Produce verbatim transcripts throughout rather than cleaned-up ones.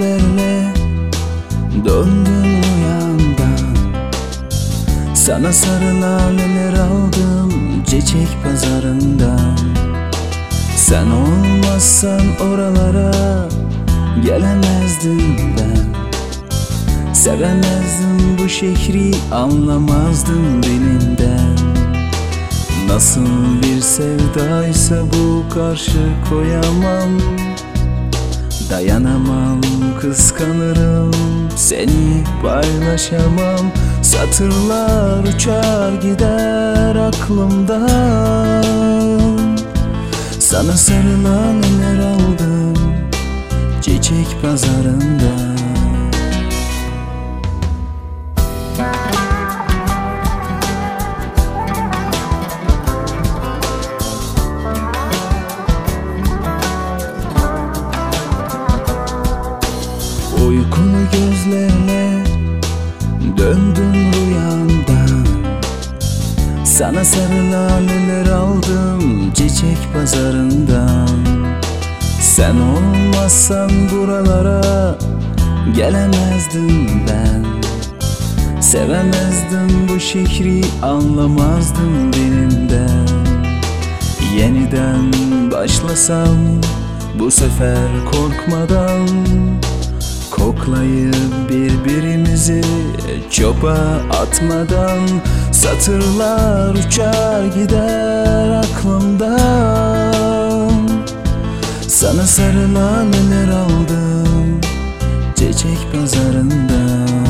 gözlerle döndüm rüyamdan. Sana sarı laleler aldım çiçek pazarından. Sen olmazsan oralara gelemezdim ben. Sevemezdim bu şehri, anlamazdım dilinden. Nasıl bir sevdaysa bu, karşı koyamam. Dayanamam, kıskanırım, seni paylaşamam. Satırlar uçar gider aklımdan. Sana sarı laleler aldım çiçek pazarından. Uykulu gözlerle döndüm rüyamdan. Sana sarı laleler aldım çiçek pazarından. Sen olmazsan buralara gelemezdim ben. Sevemezdim bu şehri, anlamazdım dilimden. Yeniden başlasam bu sefer korkmadan, koklayıp birbirimizi çöpe atmadan. Satırlar uçar gider aklımdan. Sana sarı laleler aldım çiçek pazarından.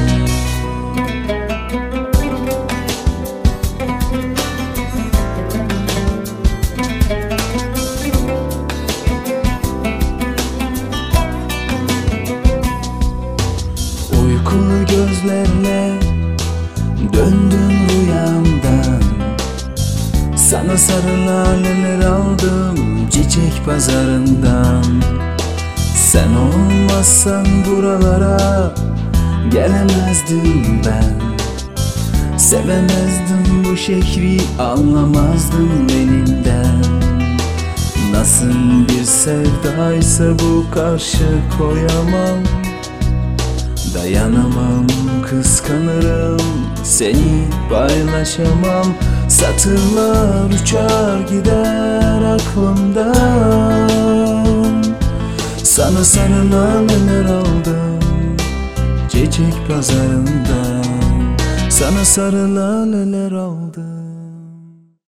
Uykulu gözlerle döndüm rüyamdan. Sana sarı laleler aldım çiçek pazarından. Sen olmazsan buralara gelemezdim ben. Sevemezdim bu şehri, anlamazdım elimden. Nasıl bir sevdaysa bu, karşı koyamam. Dayanamam, kıskanırım, seni paylaşamam. Satırlar uçar gider aklımdan. Sana sarı laleler aldım çiçek pazarından. Sana sarı laleler aldım